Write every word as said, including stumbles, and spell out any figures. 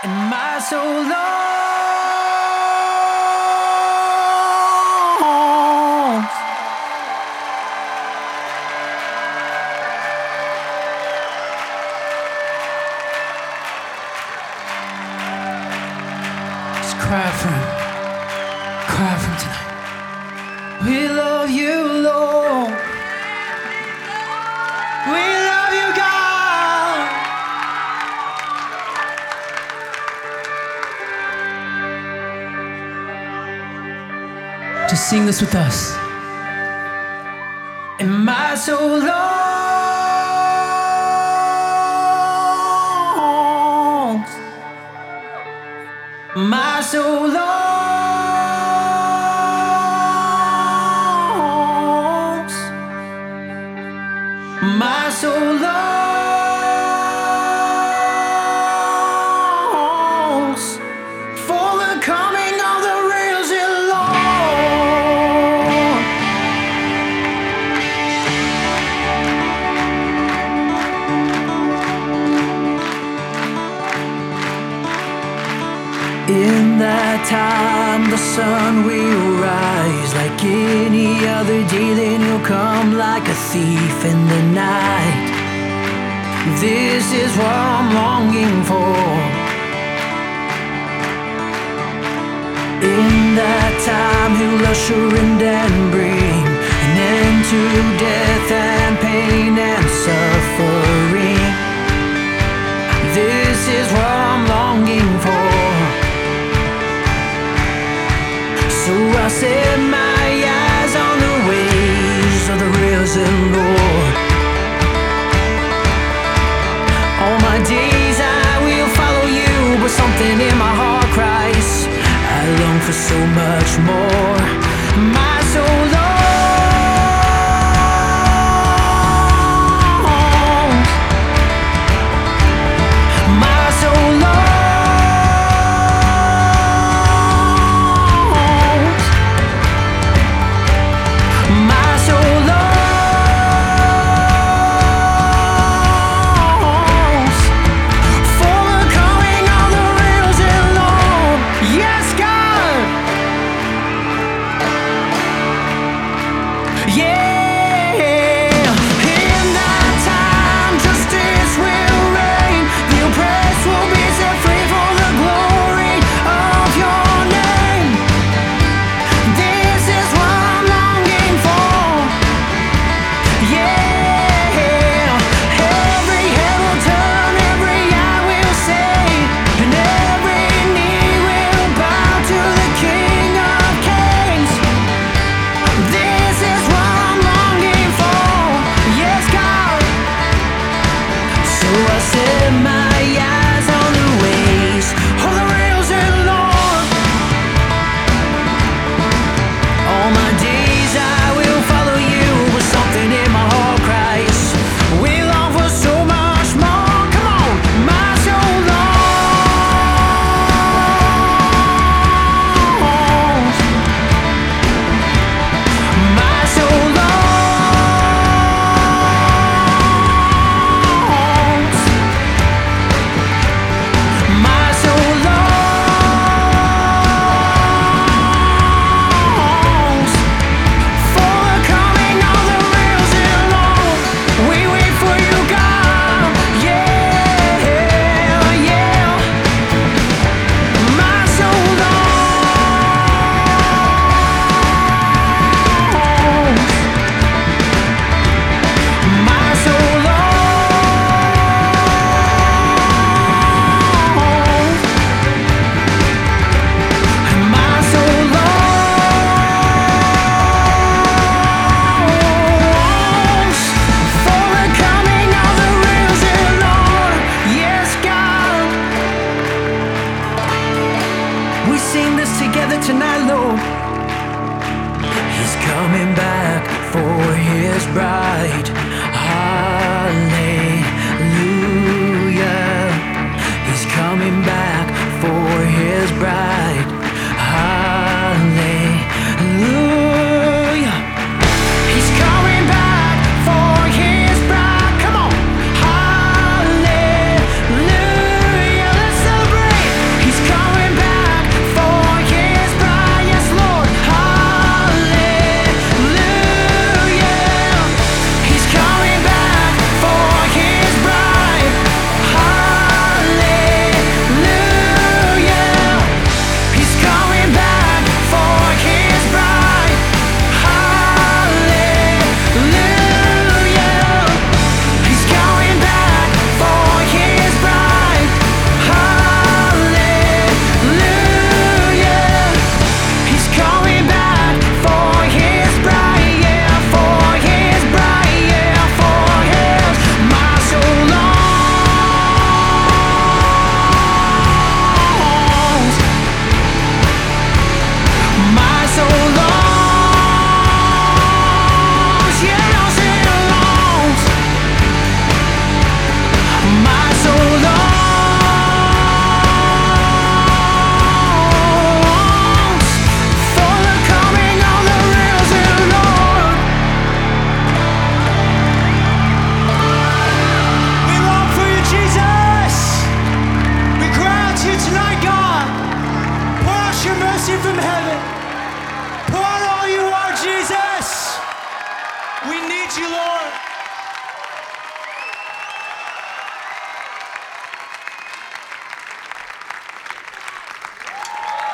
and my soul longs just cry for him, cry for him tonight. We love you, Lord. We love you, God. Just sing this with us. And my soul longs, my soul longs, my soul longs for the coming of the risen Lord. In that time the sun will rise like any other day, then he'll come like a thief in the night. This is what I'm longing for. In that time he'll usher in and bring an end to death and pain and suffering. This is what I'm longing for. So I set my eyes on the ways of the risen Lord. All my days I will follow you, but something in my heart cries, I long for so much more. My soul longs, We need you, Lord.